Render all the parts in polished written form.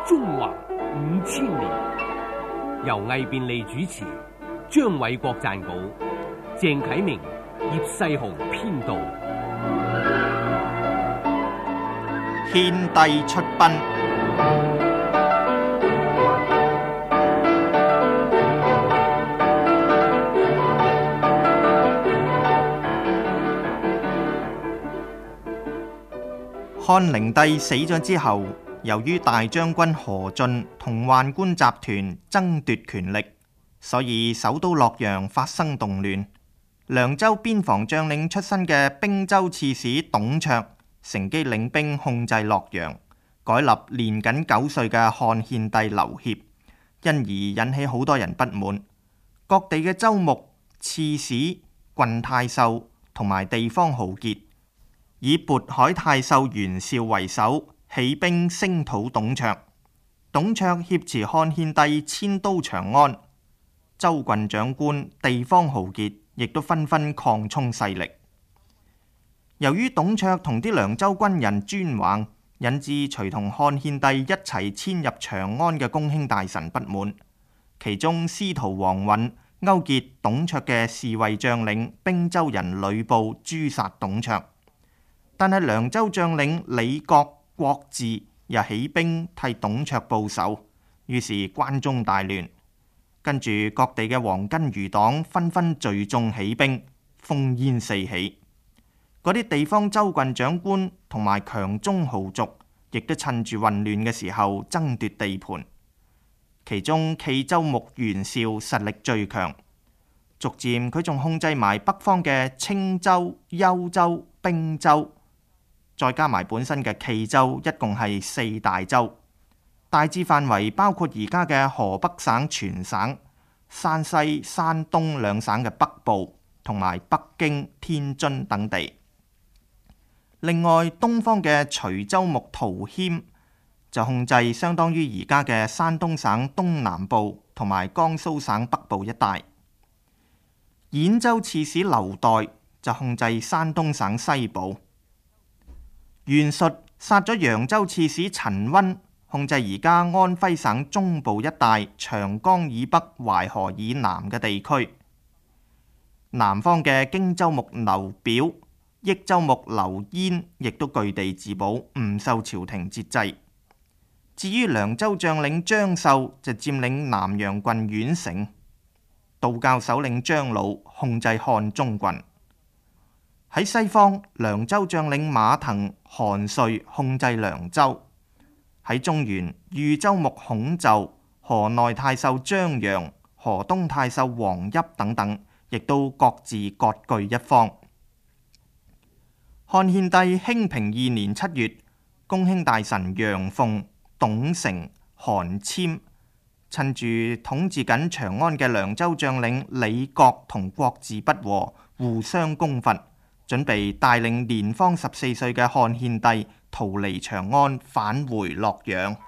中華5000年，由魏便利主持，張偉國撰稿，鄭啟明、葉世雄編導。 獻帝出奔。漢靈帝死咗之後，由於大將軍何進同宦官集團爭奪權力，所以首都洛陽發生動亂。涼州邊防將領出身嘅并州刺史董卓乘機領兵控制洛陽，改立年僅9歲嘅漢獻帝劉協，因而引起好多人不滿。各地嘅州牧、刺史、郡太守同埋地方豪傑以渤海太守袁紹為首，起兵聲討董卓。董卓挾持漢獻帝遷都長安，州郡長官、地方豪傑亦都紛紛擴充勢力。由於董卓同啲涼州軍人專橫，引致隨同漢獻帝一齊遷入長安嘅公卿大臣不滿，其中司徒王允勾結董卓嘅侍衛將領并州人呂布誅殺董卓。但係涼州將領李傕、郭汜又起兵替董卓報仇，於是關中大亂。跟住各地嘅黃巾餘黨紛紛聚眾起兵，烽煙四起。嗰啲地方州郡長官同埋強中豪族，亦都趁住混亂嘅時候爭奪地盤。其中冀州牧袁紹實力最強，逐漸佢仲控制埋北方嘅青州、幽州、并州。再加埋本身嘅冀州，一共係4大州，大致範圍包括而家嘅河北省全省、山西、山東兩省嘅北部，同埋北京、天津等地。另外，東方嘅徐州牧陶謙就控制相當於而家嘅山東省東南部同埋江蘇省北部一帶。兗州刺史劉岱就控制山東省西部。袁術殺咗揚州刺史陳溫，控制而家安徽省中部一帶長江以北、淮河以南嘅地區。南方嘅荊州牧劉表、益州牧劉焉亦都據地自保，唔受朝廷節制。至於涼州將領張繡就佔領南陽郡縣城，道教首領張魯控制漢中郡。喺西方，涼州將領馬騰、韓遂控制涼州；喺中原，豫州牧孔宙、河內太守張楊、河東太守王邑等等，亦都各自割據一方。漢獻帝興平2年7月，公卿大臣楊鳳、董承、韓謙趁住統治緊長安嘅涼州將領李傕同郭汜不和，互相攻伐，準備帶領年方14歲嘅漢獻帝逃離長安，返回洛陽。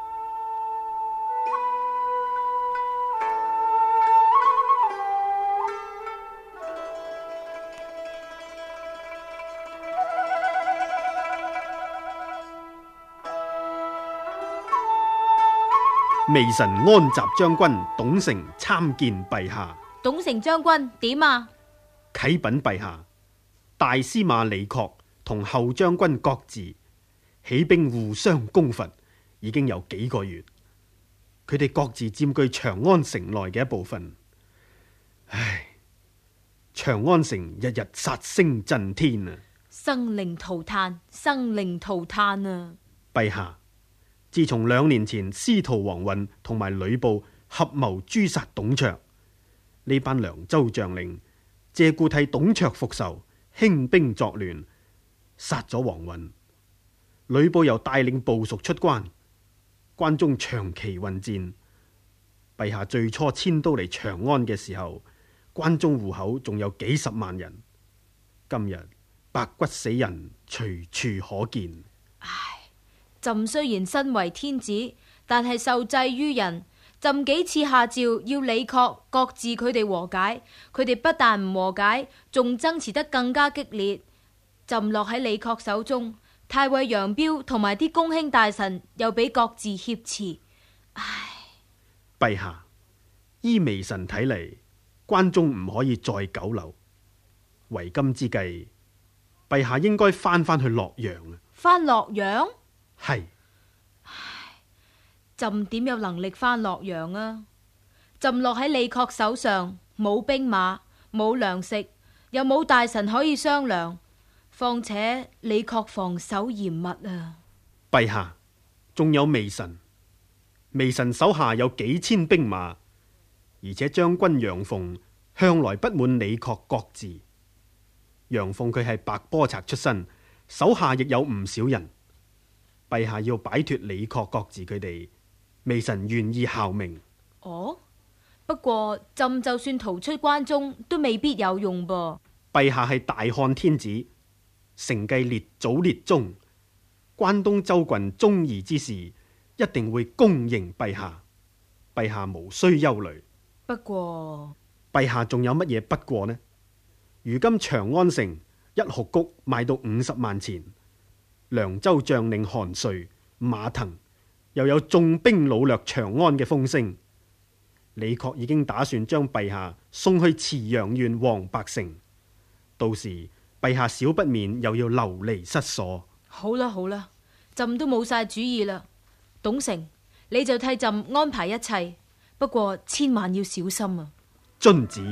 微臣安習將軍董承參見陛下。 董承將軍點啊？ 啟稟陛下，大司馬李傕同後將軍郭汜起兵互相攻伐，已經有幾個月。佢哋各自佔據長安城內嘅一部分。唉，長安城日日殺聲震天啊！ 生靈塗炭，生靈塗炭啊！ 陛下，自從2年前司徒王允同埋呂布合謀誅殺董卓，呢班涼州將領借故替董卓復仇，興兵作亂，殺咗王允。呂布又帶領部屬出關，關中長期混戰。陛下最初遷都嚟長安嘅時候，關中戶口仲有幾十萬人，今日白骨死人隨處可見。 唉，朕雖然身為天子，但係受制於人。朕幾次下詔要李傕、郭汜佢哋和解，佢哋不但唔和解，仲爭持得更加激烈。朕落喺李傕手中， 太尉楊彪同埋啲公卿大臣又俾各自挾持。唉， 陛下，依微臣睇嚟，關中唔可以再久留。為今之計，陛下應該翻去洛陽啊！ 翻洛陽？ 係。 朕點有能力翻洛陽啊？朕落喺李傕手上，冇兵馬，冇糧食，又冇大臣可以商量。況且李傕防守嚴密啊！ 陛下，仲有微臣，微臣手下有幾千兵馬，而且將軍楊鳳向來不滿李傕各自。楊鳳佢係白波賊出身，手下亦有唔少人。陛下要擺脫李傕各自佢哋，微臣願意效命。 哦，不過朕就算逃出關中，都未必有用噃。 陛下係大漢天子，承繼列祖列宗，關東州郡忠義之事，一定會恭迎陛下。陛下無需憂慮。 不過， 陛下仲有乜嘢不過呢？如今長安城一斛谷賣到50萬錢，涼州將領韓遂、馬騰又有重兵擄掠長安嘅風聲。李傕已經打算將陛下送去慈陽縣黃柏城，到時陛下少不免又要流離失所。 好啦好啦，朕都冇晒主意啦。董承，你就替朕安排一切，不過千萬要小心啊！ 遵旨。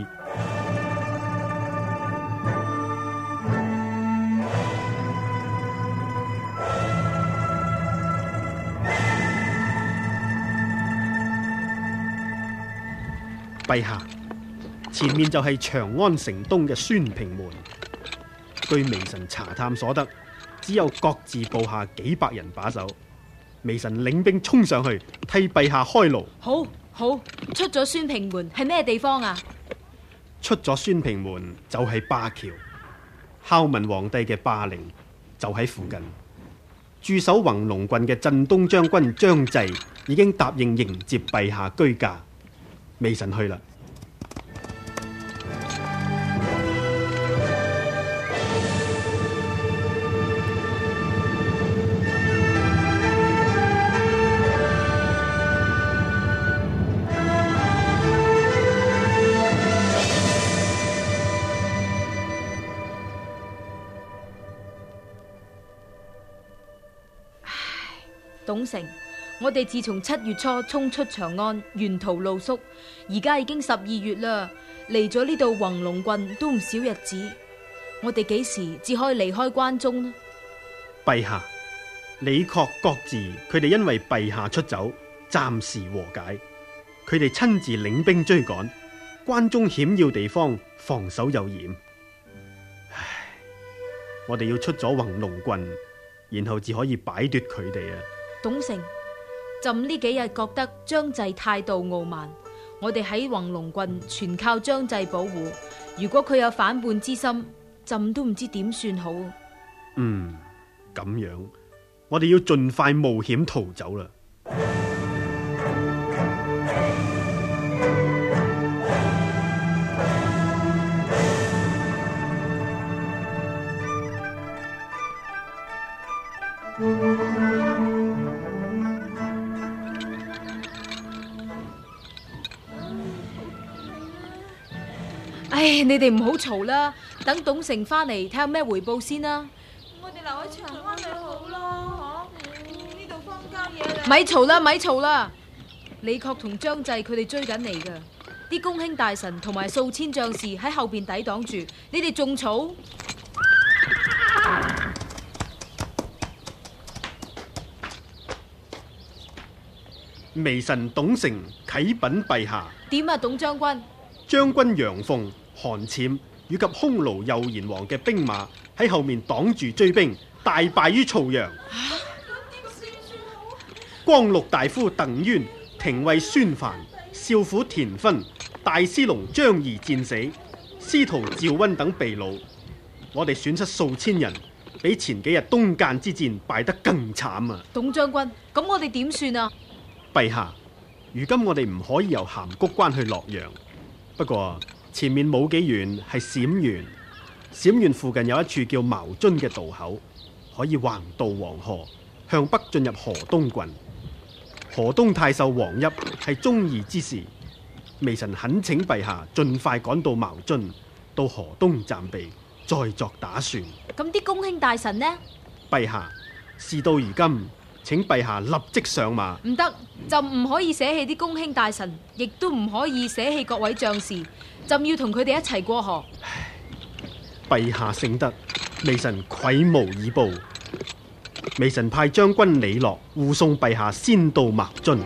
陛下，前面就係長安城東嘅宣平門。據微臣查探所得，只有各自部下幾百人把守。微臣領兵衝上去，替陛下開路。 好，好，出咗宣平門係咩地方啊？ 出咗宣平門就係灞橋，孝文皇帝嘅霸陵就喺附近。駐守弘龍郡嘅鎮東將軍張濟已經答應迎接陛下居駕。微臣去啦。 董承，我哋自從7月初衝出長安，沿途露宿，而家已經12月啦，嚟咗呢度弘龍郡都唔少日子。我哋幾時至可以離開關中呢？ 陛下，李傕各自佢哋因為陛下出走，暫時和解。佢哋親自領兵追趕，關中險要地方防守有嚴。唉，我哋要出咗弘龍郡，然後至可以擺脫佢哋啊！ 董承，朕呢幾日覺得張濟態度傲慢，我哋喺弘龍郡全靠張濟保護。如果佢有反叛之心，朕都唔知點算好。 咁樣，我哋要盡快冒險逃走啦。 唉，你哋唔好嘈啦，等董承翻嚟睇下咩回報先啦。 我哋留喺長安咪好咯，呢度荒郊野嶺。 咪嘈啦，咪嘈啦！李傕同張濟佢哋追緊嚟噶，啲公卿大臣同埋數千將士喺後邊抵擋住，你哋仲嘈？ 微臣董承啟稟陛下。 點啊，董將軍？ 將軍楊鳳、韓纂以及匈奴右賢王嘅兵馬喺後面擋住追兵，大敗於曹陽。光祿大夫鄧淵、廷尉孫凡、少府田芬、大司農張儀戰死，司徒趙溫等被擄。我哋損失數千人，比前幾日東間之戰敗得更慘啊！ 董將軍，咁我哋點算啊？ 陛下，如今我哋唔可以由函谷關去洛陽，不過前面冇幾遠係陝縣，陝縣附近有一處叫茅津嘅渡口， 可以橫渡黃河，向北進入河東郡。河東太守王邑係中義之士，微臣懇請陛下盡快趕到茅津，到河東暫避，再作打算。 咁啲公卿大臣呢？ 陛下，事到如今，請陛下立即上馬。 唔得，就唔可以捨棄啲公卿大臣，亦都唔可以捨棄各位將士，就要同佢哋一齊過河。 陛下聖德，微臣愧無以報。微臣派將軍李樂護送陛下先到茅津。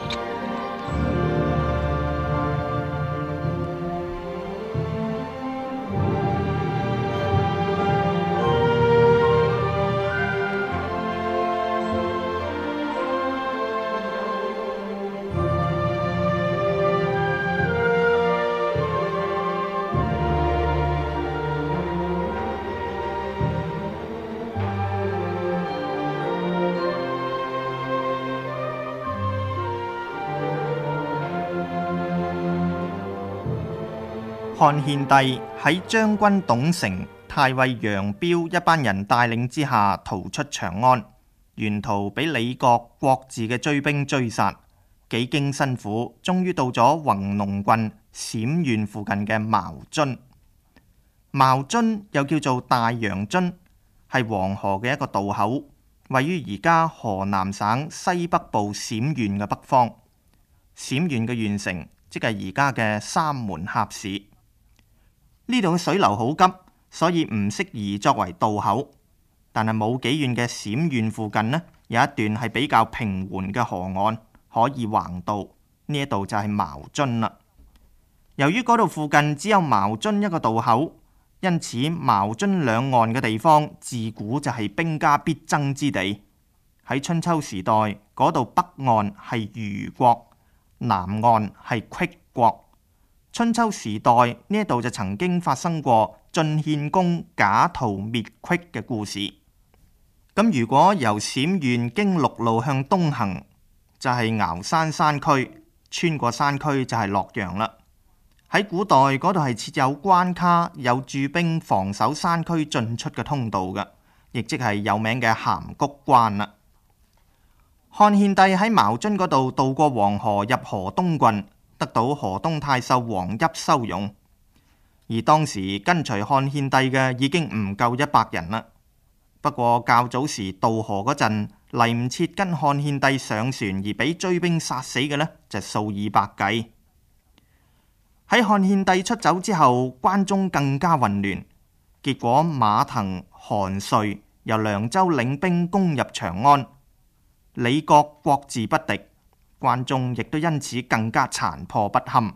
漢獻帝喺將軍董承、太尉楊彪一班人帶領之下逃出長安，沿途俾李傕、郭汜嘅追兵追殺，幾經辛苦，終於到咗弘農郡陝縣附近嘅茅津。茅津又叫做大洋津，係黃河嘅一個渡口，位於而家河南省西北部陝縣嘅北方。陝縣嘅縣城即係而家嘅三門峽市。呢度嘅水流好急，所以唔適宜作為渡口。但係冇幾遠嘅陝縣附近呢，有一段係比較平緩嘅河岸，可以橫渡。呢一度就係茅津啦。由於嗰度附近只有茅津一個渡口，因此茅津兩岸嘅地方自古就係兵家必爭之地。喺春秋時代，嗰度北岸係虞國，南岸係虢國。春秋時代呢一度就曾經發生過晉獻公假逃滅虢嘅故事。咁如果由陝縣經陸路向東行，就係崤山山區，穿過山區就係洛陽啦。喺古代嗰度係設有關卡，有駐兵防守山區進出嘅通道嘅，亦即係有名嘅函谷關啦。漢獻帝喺茅津嗰度渡過黃河入河東郡，得到河東太守王邑收容，而當時跟隨漢獻帝嘅已經唔夠100人啦。不過較早時渡河嗰陣嚟唔切跟漢獻帝上船而俾追兵殺死嘅呢，就數以百計。喺漢獻帝出走之後，關中更加混亂，結果馬騰、韓遂由涼州領兵攻入長安，李傕、郭汜不敵。關中亦都因此更加殘破不堪。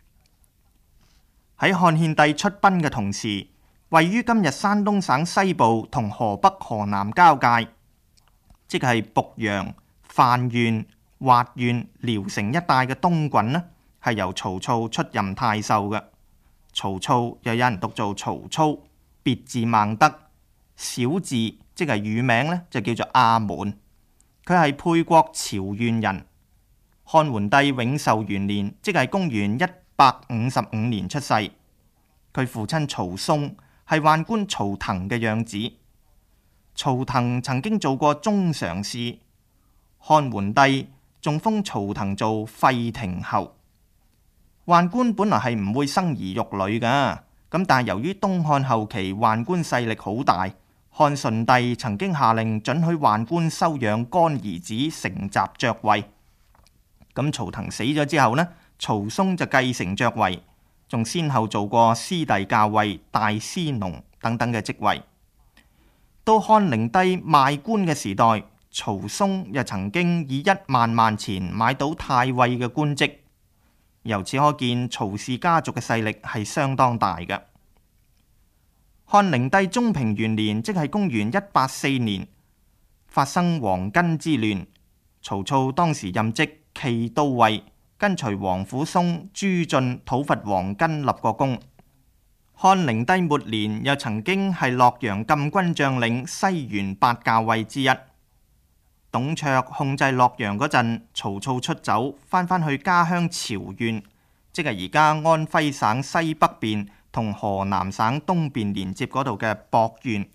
喺漢獻帝出奔嘅同時，位於今日山東省西部同河北、河南交界，即係濮陽、范縣、滑縣、聊城一帶嘅東郡呢，係由曹操出任太守嘅。曹操又有人讀做曹操，別字孟德，小字即係乳名呢，就叫做阿門。佢係沛國谯縣人。漢桓帝永壽元年，即係公元155年出世。佢父親曹嵩係宦官曹騰嘅養子。曹騰曾經做過中常侍，漢桓帝仲封曹騰做費亭侯。宦官本來係唔會生兒育女噶，咁但係由於東漢後期宦官勢力好大，漢順帝曾經下令准許宦官收養乾兒子承襲爵位。咁曹騰死咗之後呢，曹嵩就繼承爵位，仲先後做過師弟校尉、大司農等等嘅職位。到漢靈帝賣官嘅時代，曹嵩又曾經以10000萬錢買到太尉嘅官職。由此可見，曹氏家族嘅勢力係相當大嘅。漢靈帝中平元年，即係公元184年，發生黃巾之亂。曹操當時任職騎都尉，跟隨皇甫嵩、朱雋討伐黃巾，立過功。漢靈帝末年，又曾經係洛陽禁軍將領西原8校尉之一。董卓控制洛陽嗰陣，曹操出走，翻去家鄉巢縣，即係而家安徽省西北邊同河南省東邊連接嗰度嘅亳縣。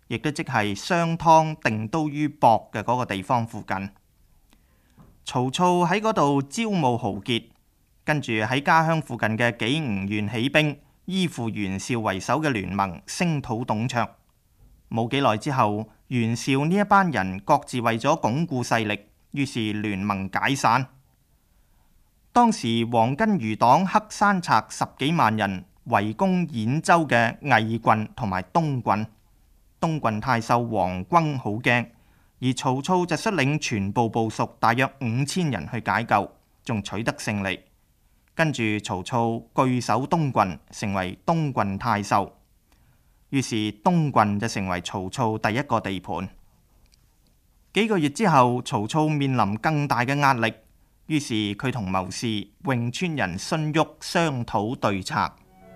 亦都即係商湯定都於亳嘅嗰個地方附近。曹操喺嗰度招募豪傑，跟住喺家鄉附近嘅紀吳縣起兵，依附袁紹為首嘅聯盟，聲討董卓。冇幾耐之後，袁紹呢一班人各自為咗鞏固勢力，於是聯盟解散。當時黃巾餘黨黑山賊10幾萬人圍攻兗州嘅魏郡同埋東郡，東郡太守黃珪好驚，而曹操就率領全部部屬大約5000人去解救，仲取得勝利。跟住曹操據守東郡，成為東郡太守，於是東郡就成為曹操第一個地盤。幾個月之後，曹操面臨更大嘅壓力，於是佢同謀士潁川人荀彧商討對策。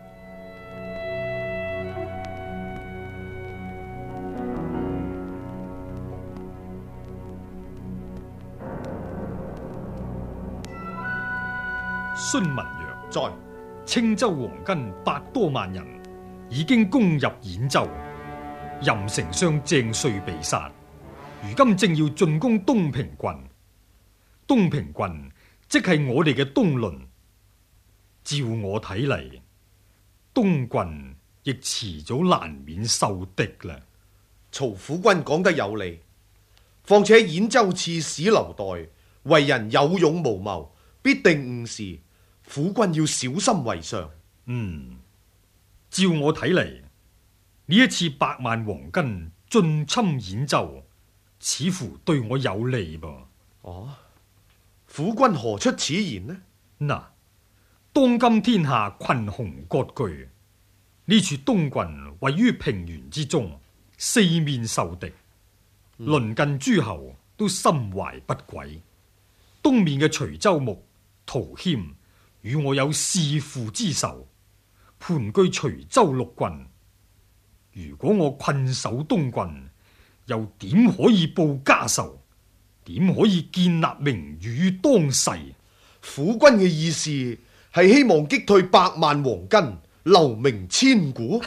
荀文曰：在青州黃巾100多萬人已經攻入兗州，任丞相鄭遂被殺，如今正要進攻東平郡。東平郡即係我哋嘅東鄰，照我睇嚟，東郡亦遲早難免受敵啦。 曹府君講得有理，況且兗州刺史劉岱為人有勇無謀，必定誤事，府君要小心為上。 照我睇嚟，呢一次100萬黃巾進侵兗州，似乎對我有利噃。 哦，府君何出此言呢？ 嗱，當今天下群雄割據，呢處東郡位於平原之中，四面受敵，鄰近諸侯都心懷不軌。東面嘅徐州牧陶謙與我有弑父之仇，盤踞徐州6郡。如果我困守東郡，又點可以報家仇？點可以建立名譽於當世？ 府君嘅意思係希望擊退100萬黃巾，留名千古。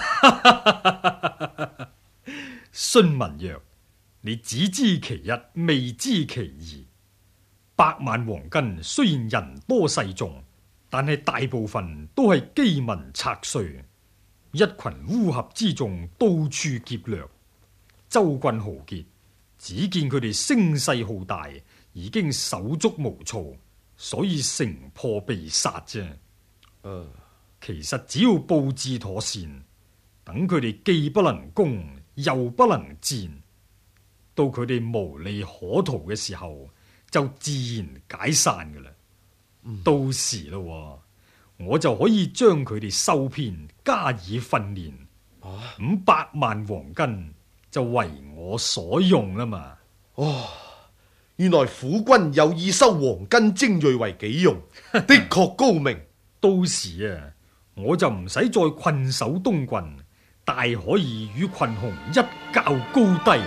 荀文曰：你只知其一，未知其二。100萬黃巾雖然人多勢眾，但係大部分都係饑民賊帥，一群烏合之眾到處劫掠。州郡豪傑只見佢哋聲勢浩大，已經手足無措，所以城破被殺啫。其實只要布置妥善，等佢哋既不能攻又不能戰，到佢哋無利可圖嘅時候，就自然解散噶啦。到時咯，我就可以將佢哋收編，加以訓練，500萬黃巾就為我所用啦嘛。 原來府君有意收黃巾精銳為己用，的確高明。 到時啊，我就唔使再困守東郡，大可以與群雄一較高低。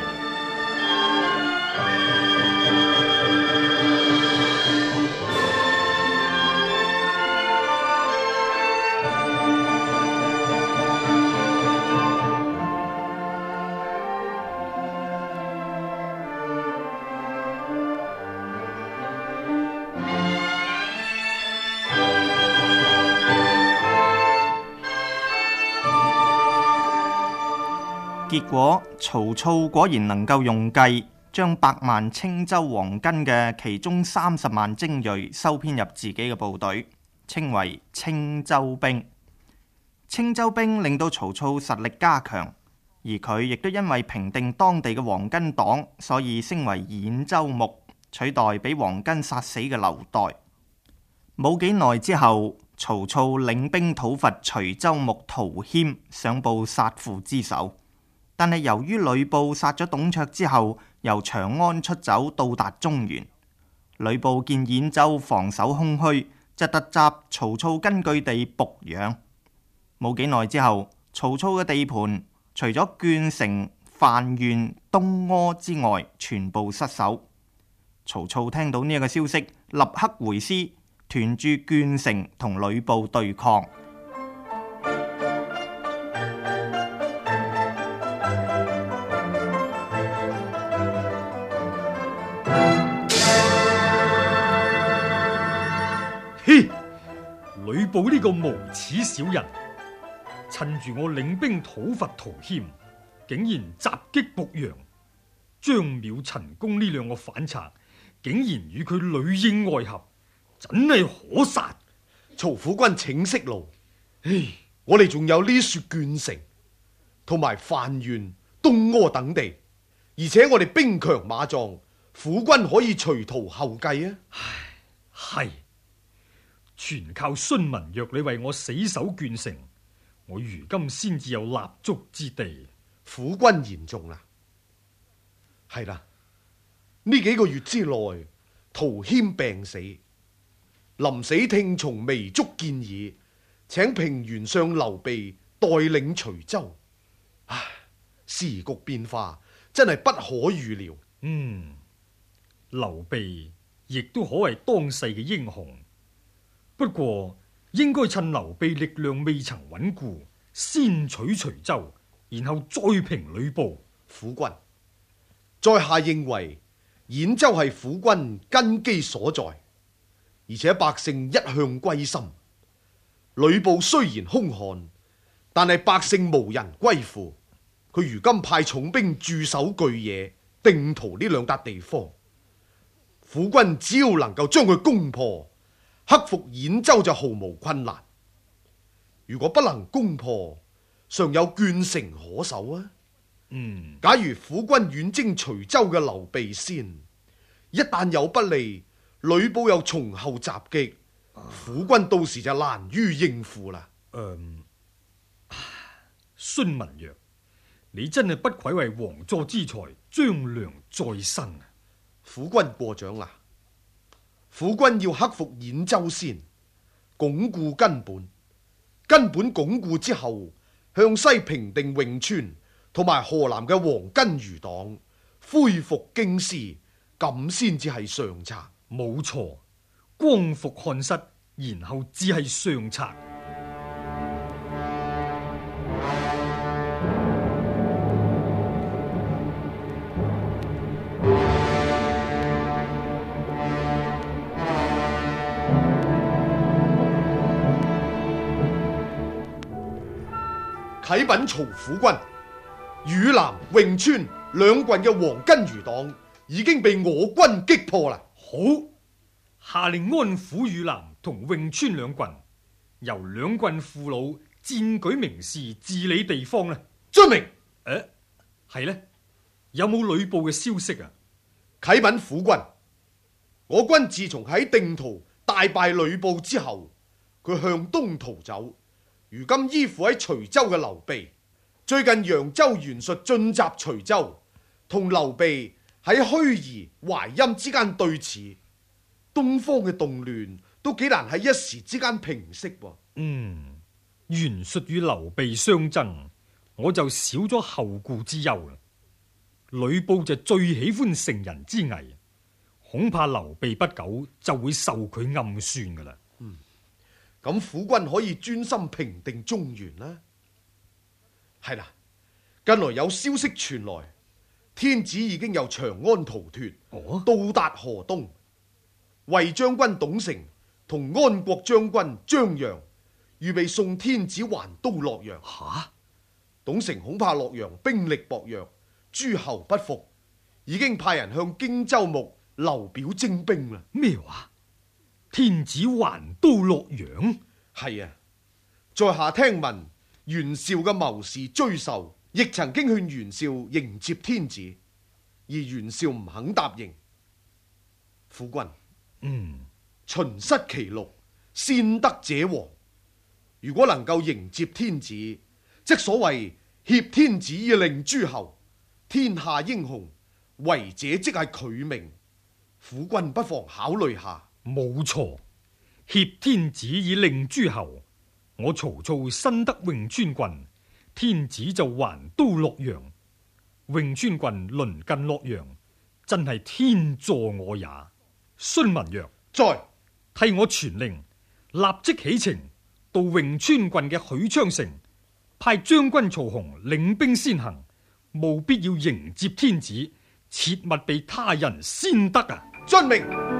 結果曹操果然能夠用計，將100萬青州黃巾嘅其中30萬精銳收編入自己嘅部隊，稱為青州兵。青州兵令到曹操實力加強，而佢亦都因為平定當地嘅黃巾黨，所以升為兗州牧，取代俾黃巾殺死嘅劉岱。冇幾耐之後，曹操領兵討伐徐州牧陶謙，上報殺父之仇。但係由於呂布殺咗董卓之後，由長安出走到達中原，呂布見兗州防守空虛，就突襲曹操根據地濮陽。冇幾耐之後，曹操嘅地盤除咗鄄城、范縣、東阿之外，全部失守。曹操聽到呢一個消息，立刻回師，屯駐鄄城同呂布對抗。 呂布呢個無恥小人，趁住我領兵討伐陶謙，竟然襲擊濮陽。張邈、陳宮呢兩個反賊，竟然與佢裏應外合，真係可殺。 曹府君請息怒，我哋仲有呢說鄄城同埋范縣、東阿等地，而且我哋兵強馬壯，府君可以隨圖後繼啊！ 係，全靠孫文若你為我死守鄄城，我如今先至有立足之地。 府君言重啦，係啦，呢幾個月之內，陶謙病死，臨死聽從糜竺建議，請平原上劉備代領徐州。唉，時局變化真係不可預料。 劉備亦都可謂當世嘅英雄，不過應該趁劉備力量未曾穩固，先取徐州，然後再平呂布。 府君，在下認為兗州係府君根基所在，而且百姓一向歸心。呂布雖然兇悍，但係百姓無人歸附。佢如今派重兵駐守巨野、定陶呢兩笪地方，府君只要能夠將佢攻破，克服兗州就毫無困難。如果不能攻破，尚有鄄城可守啊。假如府君遠征徐州嘅劉備先，一旦有不利，呂布又從後襲擊，府君到時就難於應付啦。 孫文若，你真係不愧為王佐之才，張良再生啊！ 府君過獎啦，府君要克服兗州先，鞏固根本，根本鞏固之後，向西平定潁川同埋河南嘅黃巾餘黨，恢復京師，咁先至係上策。 冇錯，光復漢室，然後只係上策。 啟稟曹府君，汝南、潁川兩郡嘅黃巾餘黨已經被我軍擊破啦。 好，下令安撫汝南同潁川兩郡，由兩郡父老薦舉名士治理地方呢。 遵命。 係呢？有冇呂布嘅消息啊？ 啟稟府君，我軍自從喺定陶大敗呂布之後，佢向東逃走。如今依附喺徐州嘅劉備，最近揚州袁術進襲徐州，同劉備喺盱眙、淮陰之間對峙，東方嘅動亂都幾難喺一時之間平息。 袁術與劉備相爭，我就少咗後顧之憂啦。呂布就最喜歡乘人之危，恐怕劉備不久就會受佢暗算噶啦。 咁府君可以專心平定中原啦。係啦，近來有消息傳來，天子已經由長安逃脫，到達河東。衛將軍董承同安國將軍張楊預備送天子還都洛陽。董承恐怕洛陽兵力薄弱，諸侯不服，已經派人向荊州牧劉表徵兵啦。 咩話？天子還都洛陽？ 係啊，在下聽聞袁紹嘅謀士追授亦曾經勸袁紹迎接天子，而袁紹唔肯答應。府君，秦失其祿，先得者亡。如果能夠迎接天子，即所謂挾天子以令諸侯，天下英雄為者即係佢命。府君不妨考慮下。 冇錯，挾天子以令諸侯，我曹操新得潁川郡，天子就還都洛陽。潁川郡鄰近洛陽，真係天助我也。孫文若， 在， 替我傳令，立即起程到潁川郡嘅許昌城，派將軍曹洪領兵先行，務必要迎接天子，切勿被他人先得啊！ 遵命。